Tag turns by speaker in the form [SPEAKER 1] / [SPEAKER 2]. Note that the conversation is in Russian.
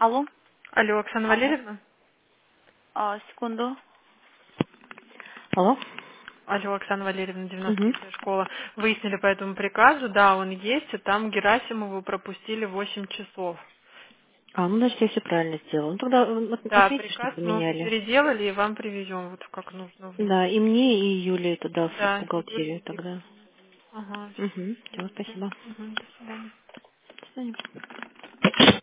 [SPEAKER 1] Алло.
[SPEAKER 2] Алло, Оксана
[SPEAKER 1] Алло.
[SPEAKER 2] Валерьевна?
[SPEAKER 1] Секунду.
[SPEAKER 2] Алло? Алло, Оксана Валерьевна,
[SPEAKER 1] Угу.
[SPEAKER 2] 93-я школа. Выяснили по этому приказу, да, он есть, и там Герасимову пропустили 8 часов.
[SPEAKER 1] Ну, значит, я все правильно сделала. Ну, тогда
[SPEAKER 2] Да,
[SPEAKER 1] отметьте, что
[SPEAKER 2] приказ мы уже
[SPEAKER 1] поменяли.
[SPEAKER 2] переделали и вам привезем, вот как нужно
[SPEAKER 1] Да,
[SPEAKER 2] внести.
[SPEAKER 1] и мне, и Юле туда, в
[SPEAKER 2] Да, Юлия
[SPEAKER 1] бухгалтерию тогда.
[SPEAKER 2] Игоревна. Ага,
[SPEAKER 1] Угу.
[SPEAKER 2] все.
[SPEAKER 1] Все, спасибо.
[SPEAKER 2] До свидания.
[SPEAKER 1] До свидания.